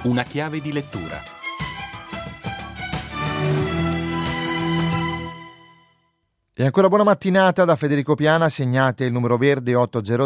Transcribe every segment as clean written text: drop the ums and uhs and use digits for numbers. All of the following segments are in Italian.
Una chiave di lettura. E ancora buona mattinata da Federico Piana, segnate il numero verde 800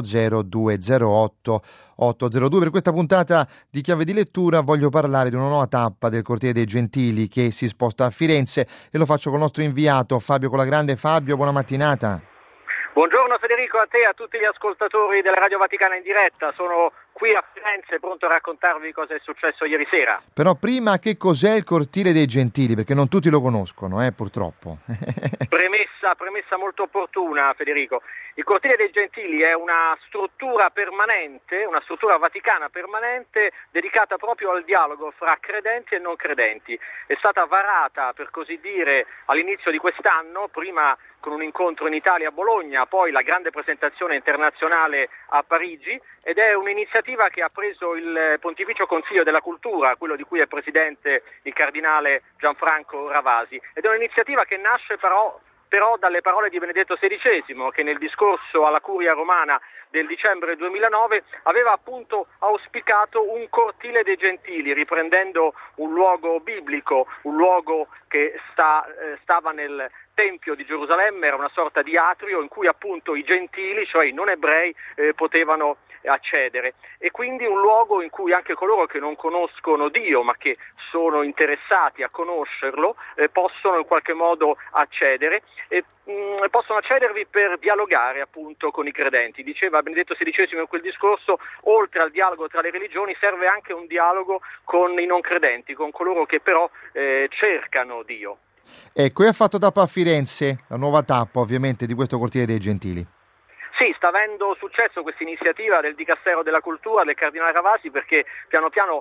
208 802. Per questa puntata di chiave di lettura voglio parlare di una nuova tappa del Cortile dei Gentili che si sposta a Firenze e lo faccio con il nostro inviato Fabio Colagrande. Fabio, buona mattinata. Buongiorno Federico, a te e a tutti gli ascoltatori della Radio Vaticana in diretta. Sono qui a Firenze pronto a raccontarvi cosa è successo ieri sera. Però prima, che cos'è il Cortile dei Gentili? Perché non tutti lo conoscono, purtroppo. Premessa molto opportuna, Federico. Il Cortile dei Gentili è una struttura permanente, una struttura vaticana permanente dedicata proprio al dialogo fra credenti e non credenti. È stata varata, per così dire, all'inizio di quest'anno, prima con un incontro in Italia a Bologna, poi la grande presentazione internazionale a Parigi, ed è un'iniziativa che ha preso il Pontificio Consiglio della Cultura, quello di cui è presidente il cardinale Gianfranco Ravasi, ed è un'iniziativa che nasce però dalle parole di Benedetto XVI, che nel discorso alla Curia Romana del dicembre 2009 aveva appunto auspicato un cortile dei gentili, riprendendo un luogo biblico, un luogo che stava nel Tempio di Gerusalemme, era una sorta di atrio in cui appunto i gentili, cioè i non ebrei, potevano accedere, e quindi un luogo in cui anche coloro che non conoscono Dio ma che sono interessati a conoscerlo possono in qualche modo accedere e possono accedervi per dialogare appunto con i credenti. Diceva Benedetto XVI in quel discorso, oltre al dialogo tra le religioni serve anche un dialogo con i non credenti, con coloro che però cercano Dio. Ecco, e ha fatto tappa a Firenze, la nuova tappa ovviamente di questo Cortile dei Gentili. Sì, sta avendo successo questa iniziativa del Dicastero della Cultura, del Cardinale Ravasi, perché piano piano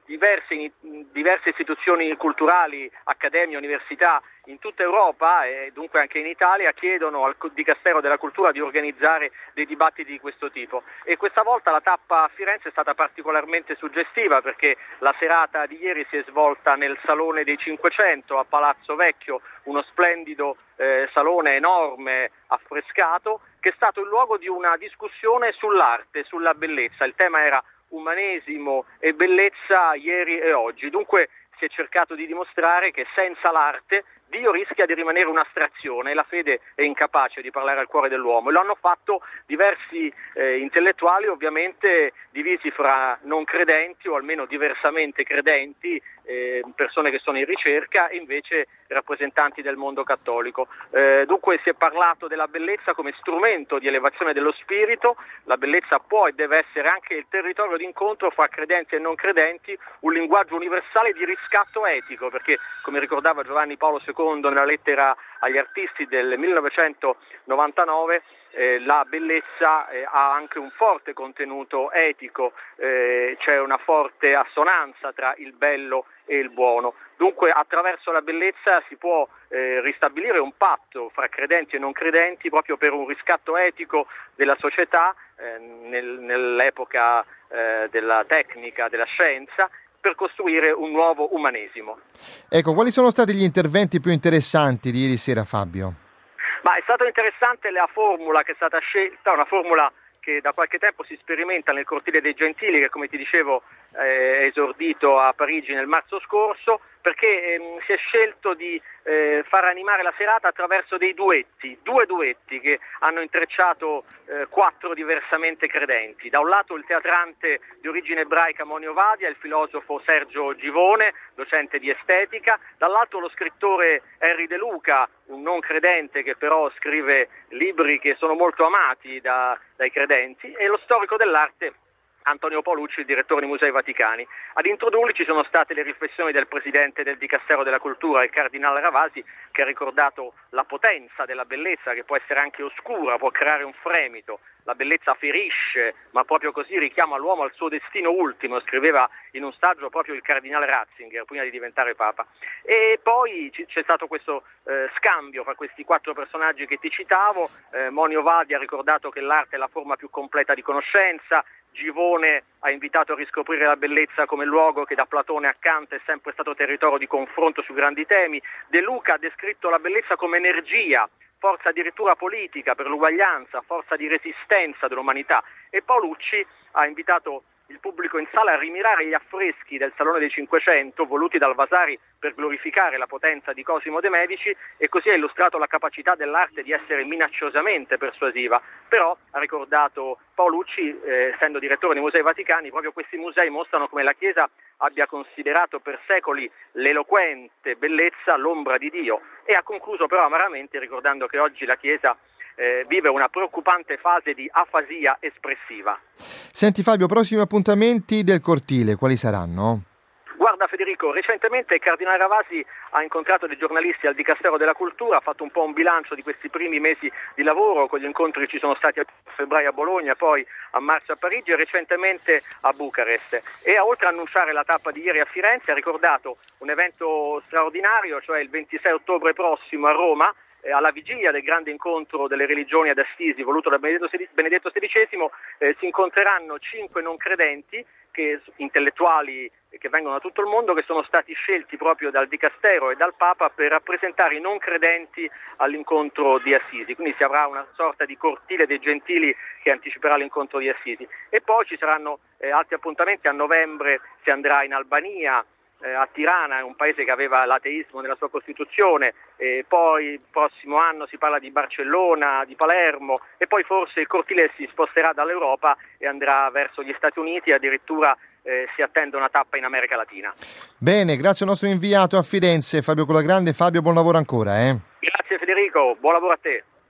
diverse istituzioni culturali, accademie, università in tutta Europa e dunque anche in Italia chiedono al Dicastero della Cultura di organizzare dei dibattiti di questo tipo. E questa volta la tappa a Firenze è stata particolarmente suggestiva perché la serata di ieri si è svolta nel Salone dei 500 a Palazzo Vecchio, uno splendido salone enorme, affrescato, che è stato il luogo di una discussione sull'arte, sulla bellezza. Il tema era umanesimo e bellezza ieri e oggi. Dunque si è cercato di dimostrare che senza l'arte Dio rischia di rimanere un'astrazione e la fede è incapace di parlare al cuore dell'uomo. E lo hanno fatto diversi intellettuali, ovviamente divisi fra non credenti o almeno diversamente credenti, persone che sono in ricerca e invece rappresentanti del mondo cattolico. Dunque si è parlato della bellezza come strumento di elevazione dello spirito. La bellezza può e deve essere anche il territorio di incontro fra credenti e non credenti, un linguaggio universale di riscatto etico, perché come ricordava Giovanni Paolo II nella lettera agli artisti del 1999, la bellezza ha anche un forte contenuto etico, c'è una forte assonanza tra il bello e il buono. Dunque attraverso la bellezza si può ristabilire un patto fra credenti e non credenti proprio per un riscatto etico della società nell'epoca della tecnica, della scienza, per costruire un nuovo umanesimo. Ecco, quali sono stati gli interventi più interessanti di ieri sera, Fabio? Ma è stato interessante la formula che è stata scelta, una formula che da qualche tempo si sperimenta nel Cortile dei Gentili, che come ti dicevo è esordito a Parigi nel marzo scorso, perché si è scelto di far animare la serata attraverso due duetti che hanno intrecciato quattro diversamente credenti. Da un lato il teatrante di origine ebraica Monio Vadia, il filosofo Sergio Givone, docente di estetica, dall'altro lo scrittore Henry De Luca, un non credente che però scrive libri che sono molto amati dai credenti, e lo storico dell'arte Antonio Paolucci, il direttore dei Musei Vaticani. Ad introdurli ci sono state le riflessioni del presidente del Dicastero della Cultura, il cardinale Ravasi, che ha ricordato la potenza della bellezza, che può essere anche oscura, può creare un fremito. La bellezza ferisce, ma proprio così richiama l'uomo al suo destino ultimo, scriveva in un saggio proprio il cardinale Ratzinger prima di diventare Papa. E poi c'è stato questo scambio fra questi quattro personaggi che ti citavo. Monio Vadi ha ricordato che l'arte è la forma più completa di conoscenza, Givone ha invitato a riscoprire la bellezza come luogo che da Platone a Kant è sempre stato territorio di confronto su grandi temi. De Luca ha descritto la bellezza come energia, forza addirittura politica per l'uguaglianza, forza di resistenza dell'umanità, e Paolucci ha invitato il pubblico in sala a rimirare gli affreschi del Salone dei Cinquecento voluti dal Vasari per glorificare la potenza di Cosimo de' Medici, e così ha illustrato la capacità dell'arte di essere minacciosamente persuasiva. Però, ha ricordato Paolucci, essendo direttore dei Musei Vaticani, proprio questi musei mostrano come la Chiesa abbia considerato per secoli l'eloquente bellezza l'ombra di Dio, e ha concluso però amaramente ricordando che oggi la Chiesa vive una preoccupante fase di afasia espressiva. Senti Fabio, prossimi appuntamenti del cortile, quali saranno? Guarda Federico, recentemente il Cardinale Ravasi ha incontrato dei giornalisti al Dicastero della Cultura, ha fatto un po' un bilancio di questi primi mesi di lavoro, con gli incontri che ci sono stati a febbraio a Bologna, poi a marzo a Parigi e recentemente a Bucarest. E oltre a annunciare la tappa di ieri a Firenze, ha ricordato un evento straordinario, cioè il 26 ottobre prossimo a Roma, alla vigilia del grande incontro delle religioni ad Assisi voluto da Benedetto XVI, si incontreranno 5 non credenti, intellettuali che vengono da tutto il mondo, che sono stati scelti proprio dal Dicastero e dal Papa per rappresentare i non credenti all'incontro di Assisi. Quindi si avrà una sorta di cortile dei gentili che anticiperà l'incontro di Assisi. E poi ci saranno altri appuntamenti. A novembre si andrà in Albania, a Tirana, è un paese che aveva l'ateismo nella sua Costituzione, e poi il prossimo anno si parla di Barcellona, di Palermo, e poi forse il cortile si sposterà dall'Europa e andrà verso gli Stati Uniti, addirittura si attende una tappa in America Latina. Bene, grazie al nostro inviato a Firenze, Fabio Colagrande. Fabio, buon lavoro ancora. Grazie Federico, buon lavoro a te.